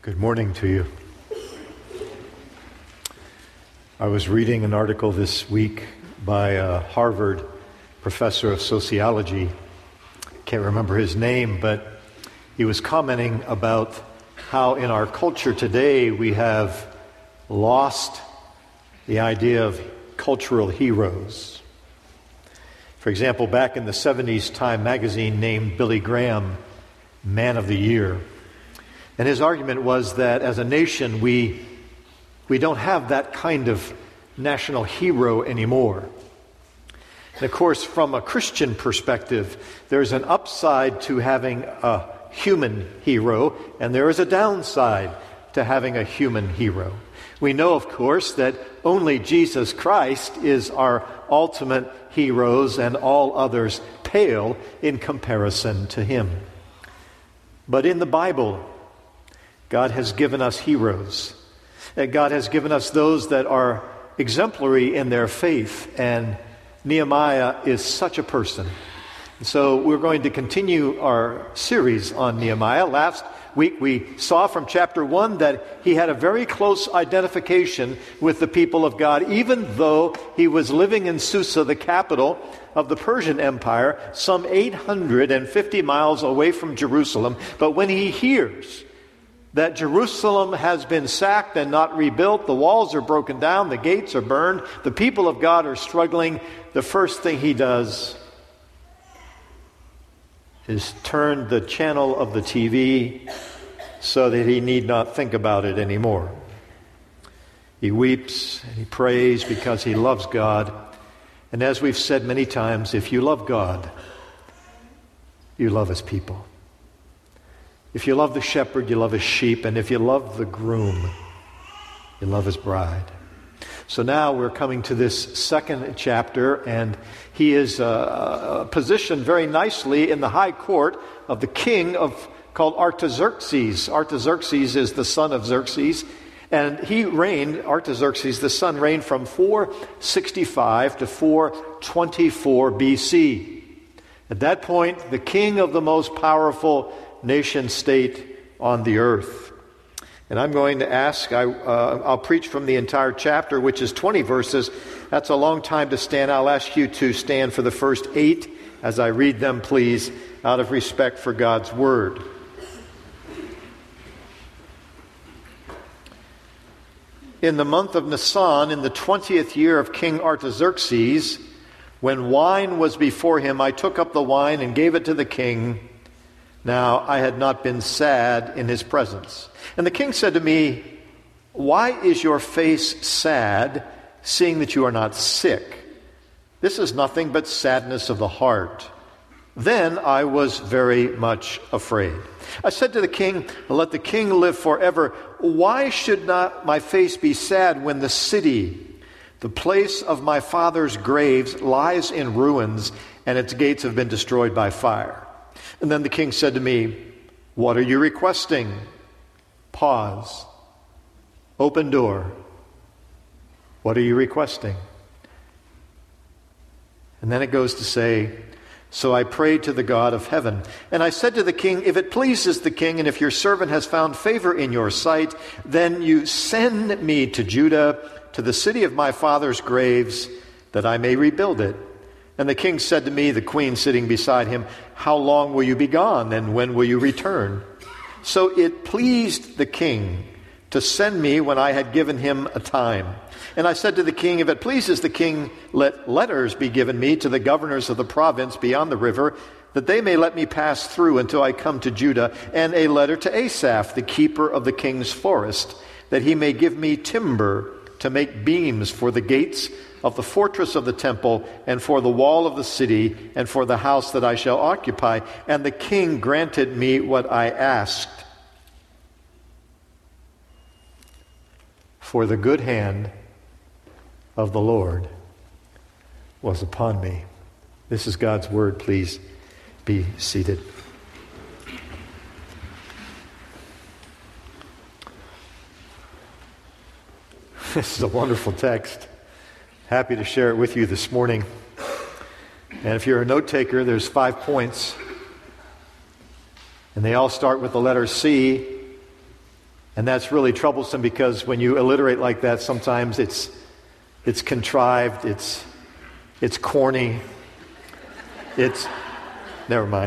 Good morning to you. I was reading an article this week by a Harvard professor of sociology. Can't remember his name, but he was commenting about how in our culture today we have lost the idea of cultural heroes. For example, back in the 70s, Time magazine named Billy Graham Man of the Year. And his argument was that as a nation, we don't have that kind of national hero anymore. And of course, from a Christian perspective, there's an upside to having a human hero, and there is a downside to having a human hero. We know, of course, that only Jesus Christ is our ultimate heroes, and all others pale in comparison to him. But in the Bible, God has given us heroes. God has given us those that are exemplary in their faith, and Nehemiah is such a person. So we're going to continue our series on Nehemiah. Last week we saw from chapter 1 that he had a very close identification with the people of God, even though he was living in Susa, the capital of the Persian Empire, some 850 miles away from Jerusalem. But when he hears that Jerusalem has been sacked and not rebuilt, the walls are broken down, the gates are burned, the people of God are struggling, the first thing he does is turn the channel of the TV so that he need not think about it anymore. He weeps and he prays because he loves God. And as we've said many times, if you love God, you love his people. If you love the shepherd, you love his sheep. And if you love the groom, you love his bride. So now we're coming to this second chapter, and he is positioned very nicely in the high court of the king called Artaxerxes. Artaxerxes is the son of Xerxes, and Artaxerxes, the son, reigned from 465 to 424 BC. At that point, the king of the most powerful nation state on the earth. And I'm going to ask, I'll preach from the entire chapter, which is 20 verses. That's a long time to stand. I'll ask you to stand for the first 8 as I read them, please, out of respect for God's word. In the month of Nisan, in the 20th year of King Artaxerxes, when wine was before him, I took up the wine and gave it to the king. Now I had not been sad in his presence. And the king said to me, "Why is your face sad, seeing that you are not sick? This is nothing but sadness of the heart." Then I was very much afraid. I said to the king, "Let the king live forever. Why should not my face be sad when the city, the place of my father's graves, lies in ruins and its gates have been destroyed by fire?" And then the king said to me, "What are you requesting?" Pause. Open door. What are you requesting? And then it goes to say, "So I prayed to the God of heaven. And I said to the king, if it pleases the king, and if your servant has found favor in your sight, then you send me to Judah, to the city of my father's graves, that I may rebuild it." And the king said to me, the queen sitting beside him, "How long will you be gone, and when will you return?" So it pleased the king to send me when I had given him a time. And I said to the king, if it pleases the king, let letters be given me to the governors of the province beyond the river, that they may let me pass through until I come to Judah, and a letter to Asaph, the keeper of the king's forest, that he may give me timber to make beams for the gates of the fortress of the temple, and for the wall of the city, and for the house that I shall occupy. And the king granted me what I asked. For the good hand of the Lord was upon me. This is God's word. Please be seated. This is a wonderful text. Happy to share it with you this morning. And if you're a note taker, there's 5 points. And they all start with the letter C. And that's really troublesome because when you alliterate like that, sometimes it's contrived, it's corny, never mind.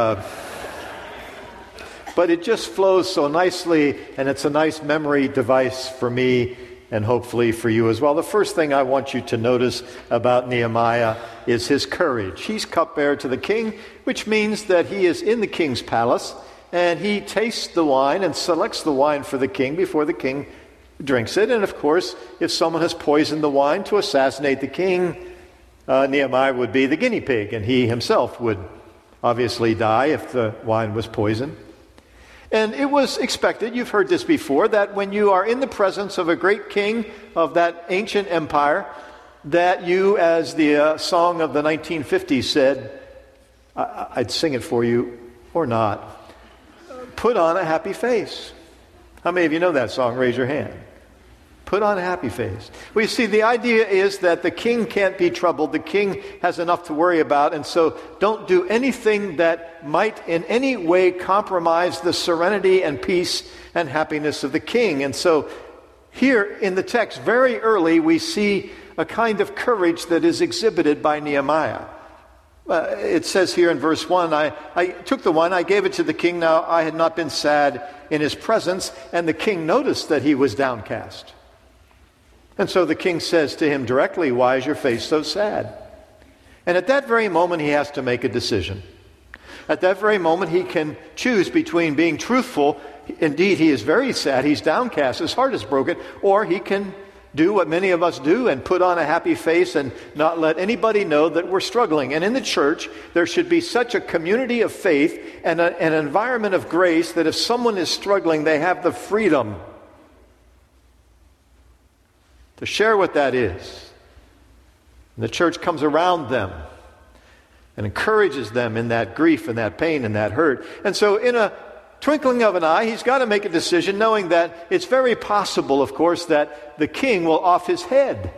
But it just flows so nicely, and it's a nice memory device for me and hopefully for you as well. The first thing I want you to notice about Nehemiah is his courage. He's cupbearer to the king, which means that he is in the king's palace, and he tastes the wine and selects the wine for the king before the king drinks it. And of course, if someone has poisoned the wine to assassinate the king, Nehemiah would be the guinea pig, and he himself would obviously die if the wine was poisoned. And it was expected, you've heard this before, that when you are in the presence of a great king of that ancient empire, that you, as the song of the 1950s said, I'd sing it for you or not, put on a happy face. How many of you know that song? Raise your hand. Put on a happy face. Well, you see, the idea is that the king can't be troubled. The king has enough to worry about, and so don't do anything that might in any way compromise the serenity and peace and happiness of the king. And so here in the text, very early, we see a kind of courage that is exhibited by Nehemiah. It says here in verse 1, I took the wine, I gave it to the king. Now I had not been sad in his presence, and the king noticed that he was downcast. And so the king says to him directly, why is your face so sad? And at that very moment, he has to make a decision. At that very moment, he can choose between being truthful, indeed he is very sad, he's downcast, his heart is broken, or he can do what many of us do and put on a happy face and not let anybody know that we're struggling. And in the church, there should be such a community of faith and an environment of grace that if someone is struggling, they have the freedom to share what that is. And the church comes around them and encourages them in that grief and that pain and that hurt. And so in a twinkling of an eye, he's got to make a decision, knowing that it's very possible, of course, that the king will off his head.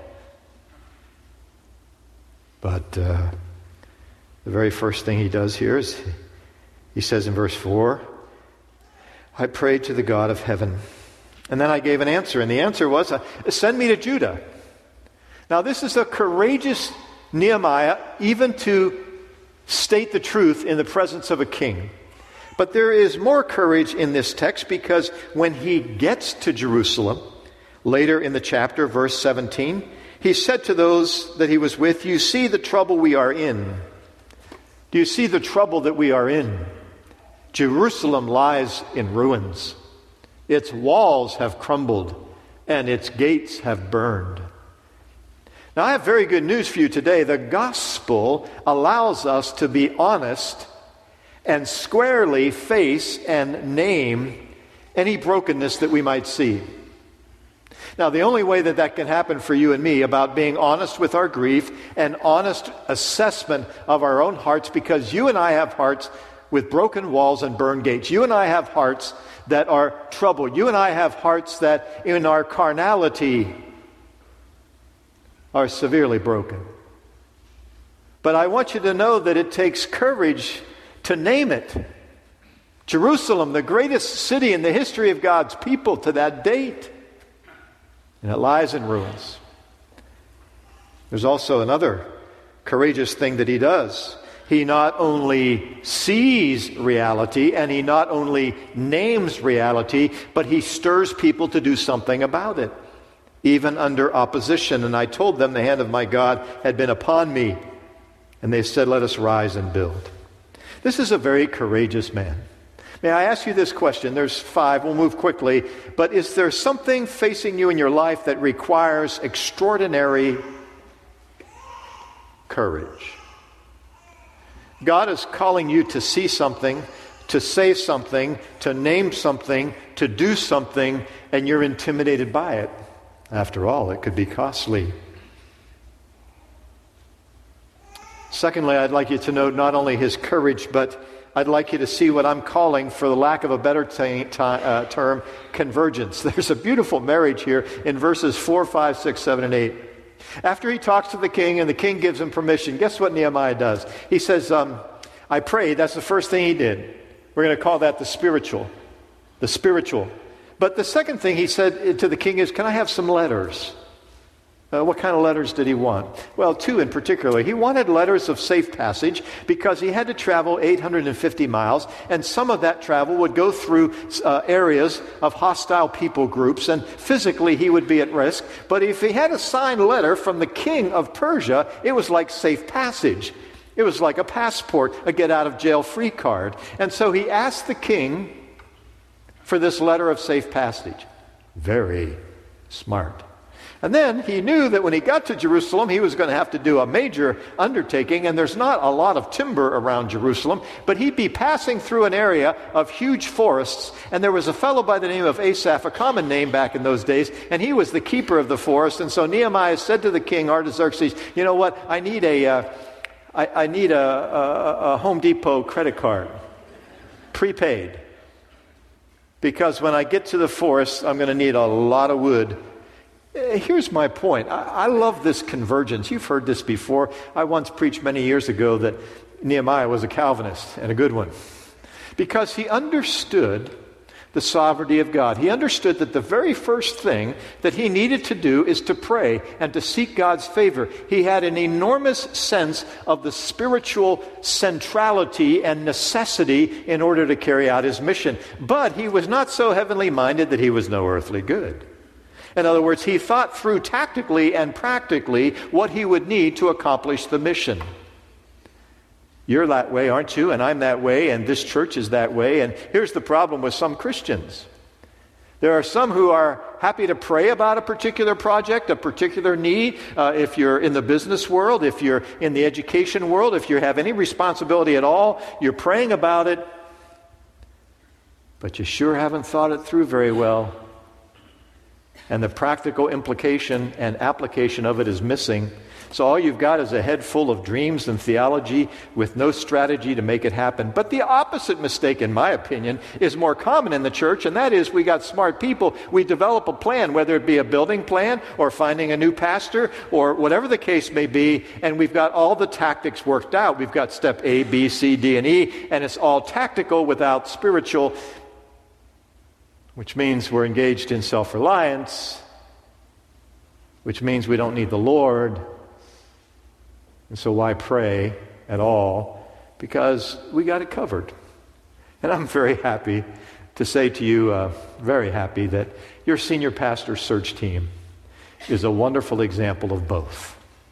But the very first thing he does here is, he says in verse 4, I prayed to the God of heaven. And then I gave an answer, and the answer was, send me to Judah. Now this is a courageous Nehemiah, even to state the truth in the presence of a king. But there is more courage in this text, because when he gets to Jerusalem, later in the chapter, verse 17, he said to those that he was with, you see the trouble we are in. Do you see the trouble that we are in? Jerusalem lies in ruins. Its walls have crumbled, and its gates have burned. Now, I have very good news for you today. The gospel allows us to be honest and squarely face and name any brokenness that we might see. Now, the only way that that can happen for you and me, about being honest with our grief and honest assessment of our own hearts, because you and I have hearts with broken walls and burned gates. You and I have hearts that are troubled. You and I have hearts that in our carnality are severely broken. But I want you to know that it takes courage to name it. Jerusalem, the greatest city in the history of God's people to that date, and it lies in ruins. There's also another courageous thing that he does. He not only sees reality and he not only names reality, but he stirs people to do something about it, even under opposition. And I told them the hand of my God had been upon me, and they said, let us rise and build. This is a very courageous man. May I ask you this question? There's 5, we'll move quickly, but is there something facing you in your life that requires extraordinary courage? God is calling you to see something, to say something, to name something, to do something, and you're intimidated by it. After all, it could be costly. Secondly, I'd like you to note not only his courage, but I'd like you to see what I'm calling, for the lack of a better term, convergence. There's a beautiful marriage here in verses 4, 5, 6, 7, and 8. After he talks to the king and the king gives him permission, guess what Nehemiah does? He says, I prayed. That's the first thing he did. We're going to call that the spiritual. But the second thing he said to the king is, can I have some letters? What kind of letters did he want? Well, two in particular. He wanted letters of safe passage because he had to travel 850 miles, and some of that travel would go through areas of hostile people groups, and physically he would be at risk. But if he had a signed letter from the king of Persia, it was like safe passage. It was like a passport, a get-out-of-jail-free card. And so he asked the king for this letter of safe passage. Very smart. And then he knew that when he got to Jerusalem, he was going to have to do a major undertaking, and there's not a lot of timber around Jerusalem, but he'd be passing through an area of huge forests, and there was a fellow by the name of Asaph, a common name back in those days, and he was the keeper of the forest. And so Nehemiah said to the king, Artaxerxes, you know what, I need a Home Depot credit card, prepaid, because when I get to the forest, I'm going to need a lot of wood. Here's my point. I love this convergence. You've heard this before. I once preached many years ago that Nehemiah was a Calvinist, and a good one, because he understood the sovereignty of God. He understood that the very first thing that he needed to do is to pray and to seek God's favor. He had an enormous sense of the spiritual centrality and necessity in order to carry out his mission. But he was not so heavenly minded that he was no earthly good. In other words, he thought through tactically and practically what he would need to accomplish the mission. You're that way, aren't you? And I'm that way, and this church is that way. And here's the problem with some Christians. There are some who are happy to pray about a particular project, a particular need. If you're in the business world, if you're in the education world, if you have any responsibility at all, you're praying about it, but you sure haven't thought it through very well. And the practical implication and application of it is missing. So all you've got is a head full of dreams and theology with no strategy to make it happen. But the opposite mistake, in my opinion, is more common in the church, and that is we got smart people. We develop a plan, whether it be a building plan or finding a new pastor or whatever the case may be, and we've got all the tactics worked out. We've got step A, B, C, D, and E, and it's all tactical without spiritual, which means we're engaged in self-reliance, which means we don't need the Lord. And so why pray at all? Because we got it covered. And I'm very happy to say to you, very happy that your senior pastor search team is a wonderful example of both.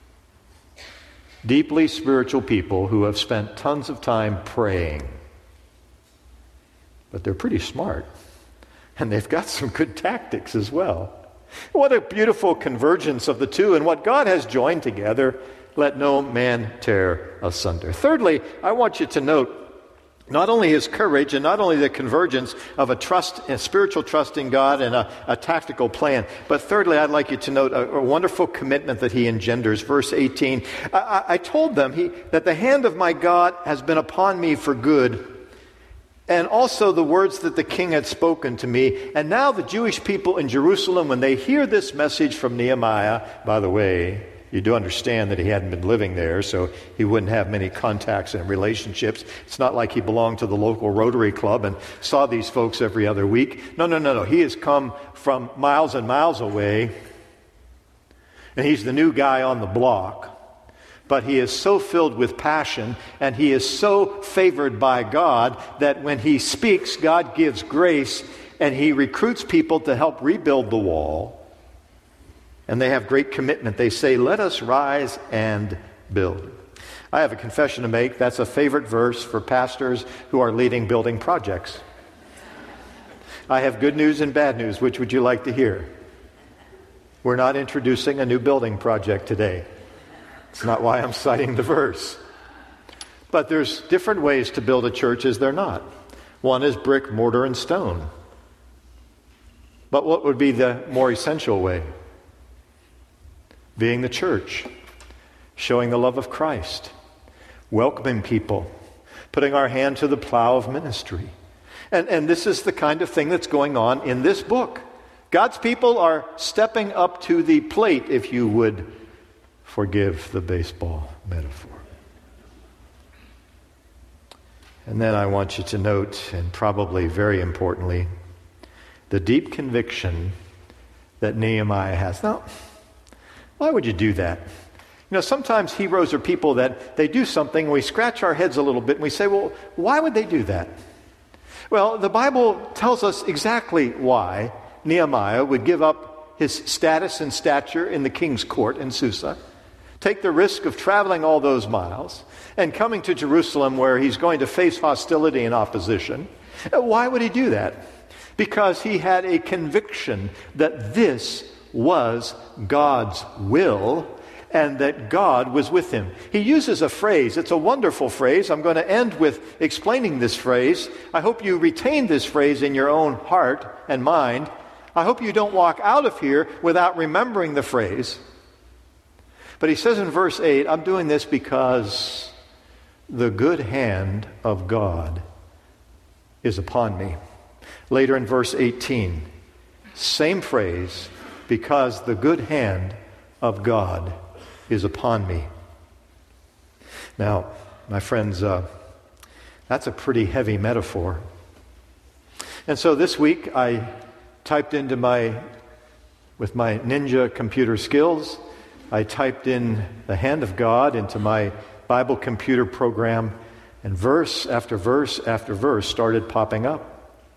Deeply spiritual people who have spent tons of time praying. But they're pretty smart. And they've got some good tactics as well. What a beautiful convergence of the two, and what God has joined together, let no man tear asunder. Thirdly, I want you to note not only his courage and not only the convergence of a spiritual trust in God and a tactical plan, but thirdly, I'd like you to note a wonderful commitment that he engenders. Verse 18, I told them that the hand of my God has been upon me for good, and also the words that the king had spoken to me. And now the Jewish people in Jerusalem, when they hear this message from Nehemiah, by the way, you do understand that he hadn't been living there, so he wouldn't have many contacts and relationships. It's not like he belonged to the local Rotary Club and saw these folks every other week. No. He has come from miles and miles away, and he's the new guy on the block. But he is so filled with passion, and he is so favored by God that when he speaks, God gives grace, and he recruits people to help rebuild the wall. And they have great commitment. They say, let us rise and build. I have a confession to make. That's a favorite verse for pastors who are leading building projects. I have good news and bad news. Which would you like to hear? We're not introducing a new building project today. It's not why I'm citing the verse. But there's different ways to build a church, is there not? One is brick, mortar, and stone. But what would be the more essential way? Being the church, showing the love of Christ, welcoming people, putting our hand to the plow of ministry. And this is the kind of thing that's going on in this book. God's people are stepping up to the plate, if you would forgive the baseball metaphor. And then I want you to note, and probably very importantly, the deep conviction that Nehemiah has. Now, why would you do that? Sometimes heroes are people that they do something, and we scratch our heads a little bit, and we say, well, why would they do that? Well, the Bible tells us exactly why Nehemiah would give up his status and stature in the king's court in Susa, take the risk of traveling all those miles, and coming to Jerusalem where he's going to face hostility and opposition. Why would he do that? Because he had a conviction that this was God's will and that God was with him. He uses a phrase. It's a wonderful phrase. I'm going to end with explaining this phrase. I hope you retain this phrase in your own heart and mind. I hope you don't walk out of here without remembering the phrase. But he says in verse 8, I'm doing this because the good hand of God is upon me. Later in verse 18, same phrase, because the good hand of God is upon me. Now, my friends, that's a pretty heavy metaphor. And so this week I typed into with my ninja computer skills, I typed in the hand of God into my Bible computer program, and verse after verse after verse started popping up.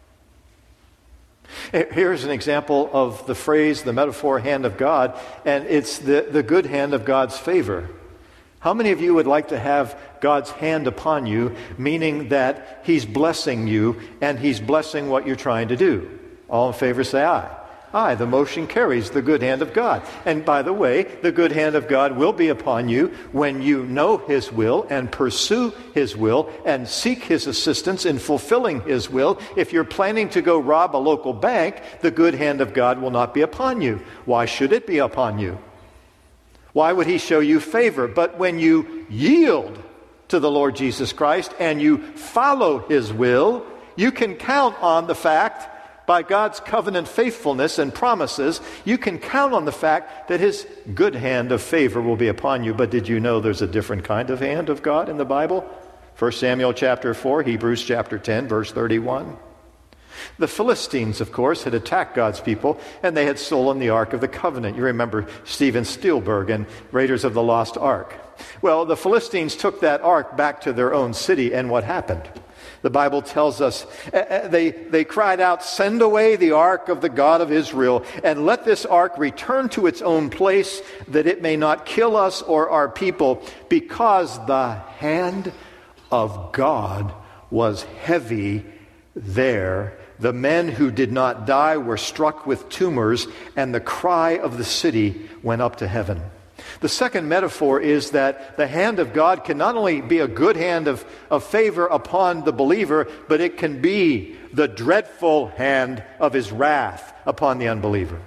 Here's an example of the phrase, the metaphor, hand of God, and it's the good hand of God's favor. How many of you would like to have God's hand upon you, meaning that He's blessing you and He's blessing what you're trying to do? All in favor say aye. Aye, the motion carries the good hand of God. And by the way, the good hand of God will be upon you when you know His will and pursue His will and seek His assistance in fulfilling His will. If you're planning to go rob a local bank, the good hand of God will not be upon you. Why should it be upon you? Why would He show you favor? But when you yield to the Lord Jesus Christ and you follow His will, you can count on the fact, by God's covenant faithfulness and promises, you can count on the fact that His good hand of favor will be upon you. But did you know there's a different kind of hand of God in the Bible? 1 Samuel chapter 4, Hebrews chapter 10, verse 31. The Philistines, of course, had attacked God's people, and they had stolen the Ark of the Covenant. You remember Steven Spielberg and Raiders of the Lost Ark. Well, the Philistines took that Ark back to their own city, and what happened? The Bible tells us they cried out, "Send away the ark of the God of Israel, and let this ark return to its own place, that it may not kill us or our people, because the hand of God was heavy there. The men who did not die were struck with tumors, and the cry of the city went up to heaven." The second metaphor is that the hand of God can not only be a good hand of favor upon the believer, but it can be the dreadful hand of His wrath upon the unbeliever.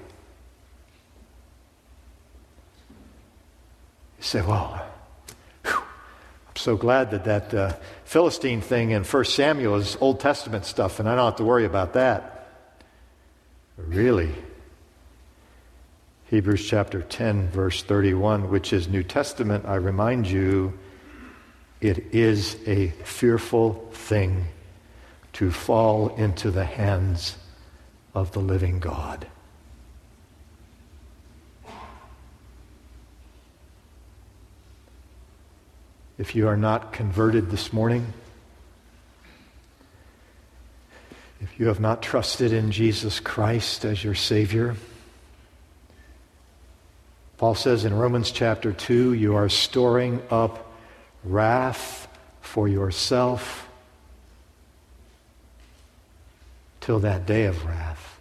You say, well, I'm so glad that Philistine thing in 1 Samuel is Old Testament stuff, and I don't have to worry about that. Really? Hebrews chapter 10, verse 31, which is New Testament, I remind you, it is a fearful thing to fall into the hands of the living God. If you are not converted this morning, if you have not trusted in Jesus Christ as your Savior, Paul says in Romans chapter 2, you are storing up wrath for yourself till that day of wrath.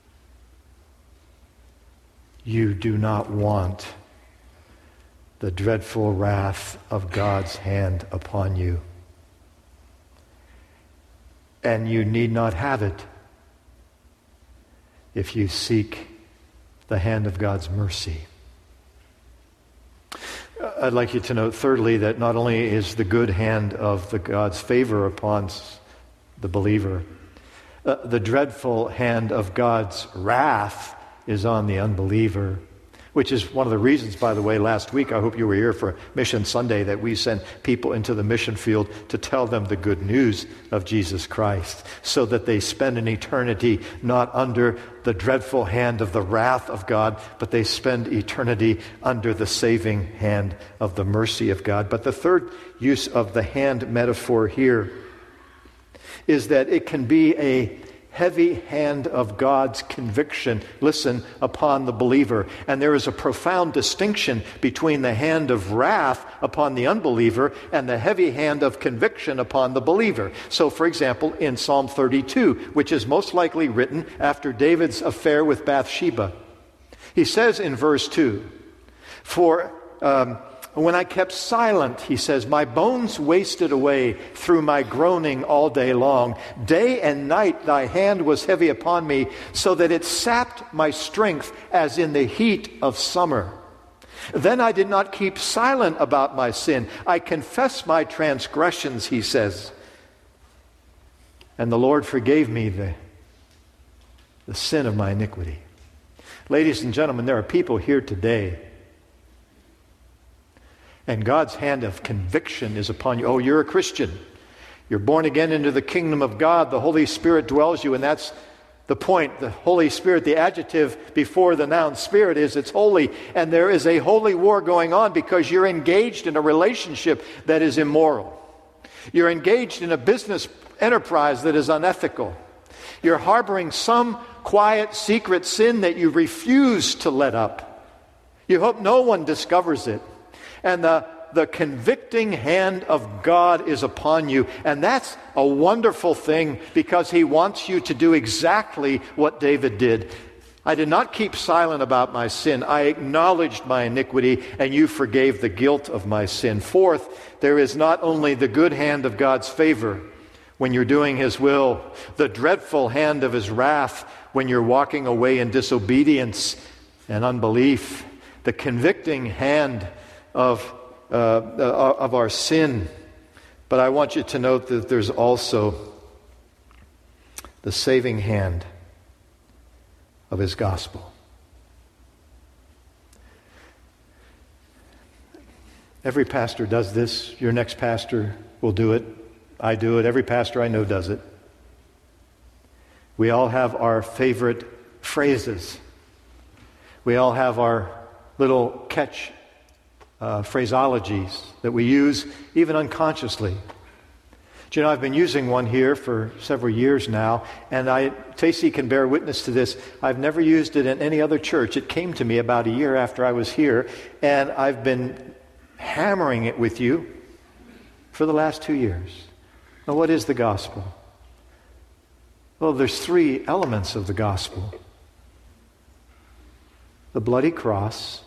You do not want the dreadful wrath of God's hand upon you. And you need not have it if you seek the hand of God's mercy. I'd like you to note, thirdly, that not only is the good hand of God's favor upon the believer, the dreadful hand of God's wrath is on the unbeliever. which is one of the reasons, by the way, last week, I hope you were here for Mission Sunday, that we send people into the mission field to tell them the good news of Jesus Christ, so that they spend an eternity not under the dreadful hand of the wrath of God, but they spend eternity under the saving hand of the mercy of God. But the third use of the hand metaphor here is that it can be a heavy hand of God's conviction, listen, upon the believer. And there is a profound distinction between the hand of wrath upon the unbeliever and the heavy hand of conviction upon the believer. So, for example, in Psalm 32, which is most likely written after David's affair with Bathsheba, he says in verse 2, when I kept silent, he says, my bones wasted away through my groaning all day long. Day and night thy hand was heavy upon me, so that it sapped my strength as in the heat of summer. Then I did not keep silent about my sin. I confessed my transgressions, he says. And the Lord forgave me the sin of my iniquity. Ladies and gentlemen, there are people here today, and God's hand of conviction is upon you. Oh, you're a Christian. You're born again into the kingdom of God. The Holy Spirit dwells you, and that's the point. The Holy Spirit, the adjective before the noun Spirit is it's holy. And there is a holy war going on because you're engaged in a relationship that is immoral. You're engaged in a business enterprise that is unethical. You're harboring some quiet, secret sin that you refuse to let up. You hope no one discovers it. And the convicting hand of God is upon you. And that's a wonderful thing because he wants you to do exactly what David did. I did not keep silent about my sin. I acknowledged my iniquity, and you forgave the guilt of my sin. Fourth, there is not only the good hand of God's favor when you're doing his will, the dreadful hand of his wrath when you're walking away in disobedience and unbelief, the convicting hand of our sin. But I want you to note that there's also the saving hand of his gospel. Every pastor does this. Your next pastor will do it. I do it. Every pastor I know does it. We all have our favorite phrases. We all have our little catch phraseologies that we use even unconsciously. Do you know, I've been using one here for several years now, and Tracy can bear witness to this. I've never used it in any other church. It came to me about a year after I was here, and I've been hammering it with you for the last 2 years. Now, what is the gospel? Well, there's 3 elements of the gospel: the bloody cross,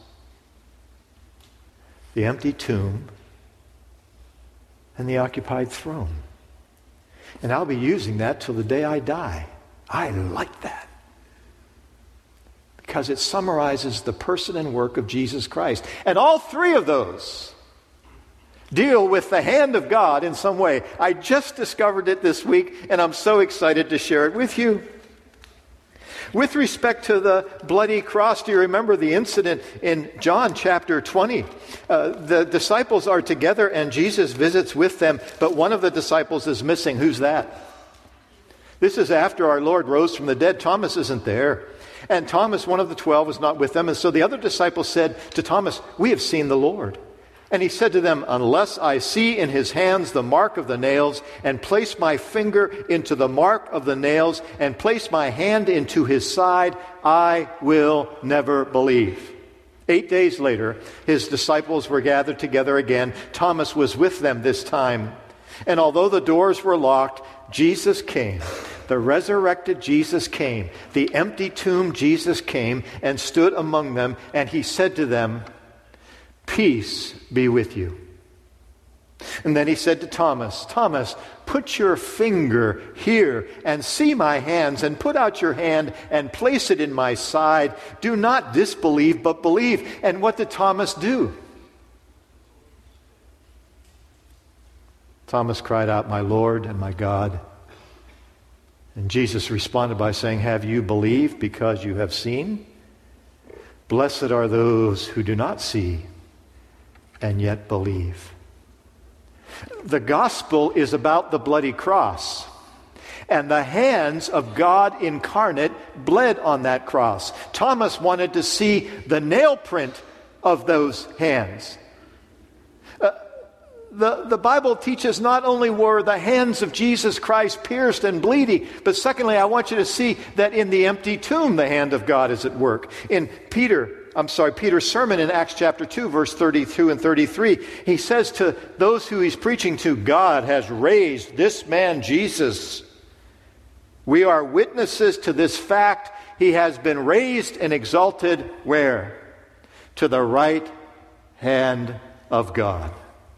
the empty tomb, and the occupied throne. And I'll be using that till the day I die. I like that, because it summarizes the person and work of Jesus Christ. And all 3 of those deal with the hand of God in some way. I just discovered it this week, and I'm so excited to share it with you. With respect to the bloody cross, do you remember the incident in John chapter 20? The disciples are together and Jesus visits with them, but one of the disciples is missing. Who's that? This is after our Lord rose from the dead. Thomas isn't there. And Thomas, one of the 12, is not with them. And so the other disciples said to Thomas, "We have seen the Lord." And he said to them, "Unless I see in his hands the mark of the nails, and place my finger into the mark of the nails, and place my hand into his side, I will never believe." 8 days later, his disciples were gathered together again. Thomas was with them this time. And although the doors were locked, Jesus came. The resurrected Jesus came. The empty tomb Jesus came and stood among them, and he said to them, "Peace be with you." And then he said to Thomas, "Thomas, put your finger here and see my hands, and put out your hand and place it in my side. Do not disbelieve, but believe." And what did Thomas do? Thomas cried out, "My Lord and my God." And Jesus responded by saying, "Have you believed because you have seen? Blessed are those who do not see and yet believe. The gospel is about the bloody cross, and the hands of God incarnate bled on that cross. Thomas wanted to see the nail print of those hands. The Bible teaches not only were the hands of Jesus Christ pierced and bleeding, but secondly, I want you to see that in the empty tomb, the hand of God is at work. In Peter's sermon in Acts chapter 2, verse 32 and 33, he says to those who he's preaching to, God has raised this man Jesus. We are witnesses to this fact. He has been raised and exalted where? To the right hand of God.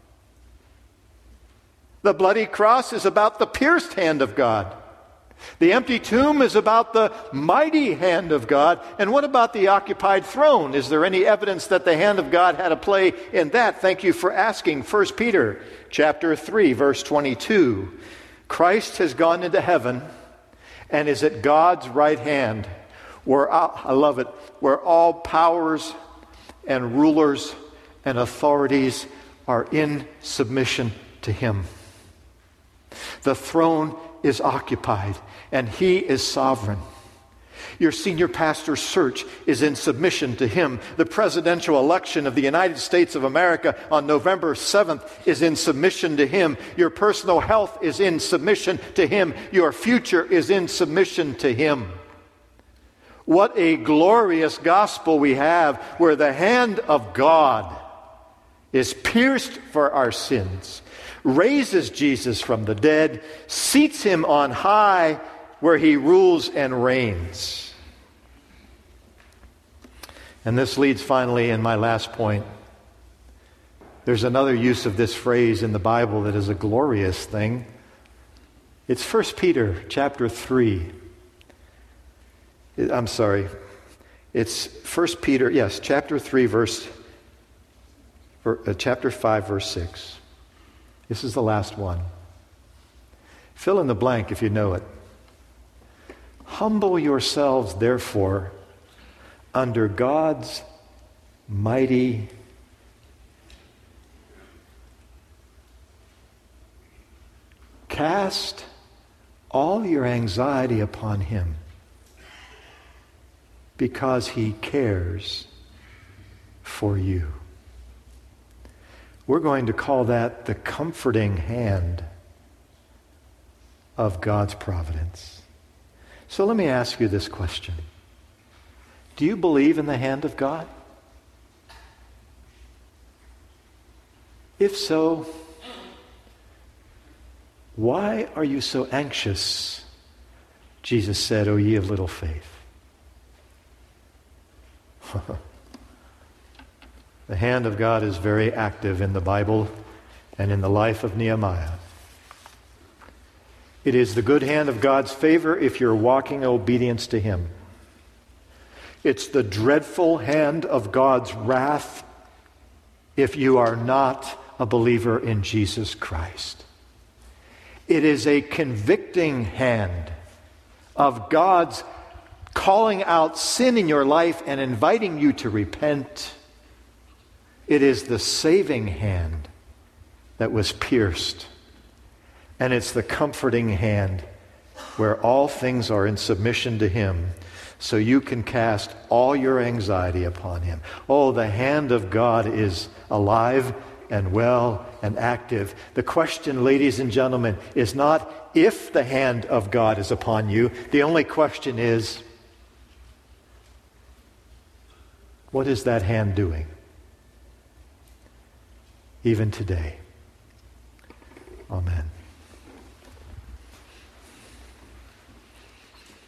The bloody cross is about the pierced hand of God. The empty tomb is about the mighty hand of God. And what about the occupied throne? Is there any evidence that the hand of God had a play in that? Thank you for asking. 1 Peter chapter 3, verse 22. Christ has gone into heaven and is at God's right hand, where, I love it, where all powers and rulers and authorities are in submission to him. The throne is occupied, and he is sovereign. Your senior pastor's search is in submission to him. The presidential election of the United States of America on November 7th is in submission to him. Your personal health is in submission to him. Your future is in submission to him. What a glorious gospel we have, where the hand of God is pierced for our sins, raises Jesus from the dead, seats him on high where he rules and reigns. And this leads finally in my last point. There's another use of this phrase in the Bible that is a glorious thing. It's 1 Peter chapter 3. It's 1 Peter, chapter 3, chapter 5, verse 6. This is the last one. Fill in the blank if you know it. Humble yourselves, therefore, under God's mighty cast all your anxiety upon him, because he cares for you. We're going to call that the comforting hand of God's providence. So let me ask you this question. Do you believe in the hand of God? If so, why are you so anxious? Jesus said, O ye of little faith. The hand of God is very active in the Bible and in the life of Nehemiah. It is the good hand of God's favor if you're walking in obedience to him. It's the dreadful hand of God's wrath if you are not a believer in Jesus Christ. It is a convicting hand of God's calling out sin in your life and inviting you to repent. It is the saving hand that was pierced. And it's the comforting hand where all things are in submission to him, so you can cast all your anxiety upon him. Oh, the hand of God is alive and well and active. The question, ladies and gentlemen, is not if the hand of God is upon you. The only question is, what is that hand doing? Even today. Amen.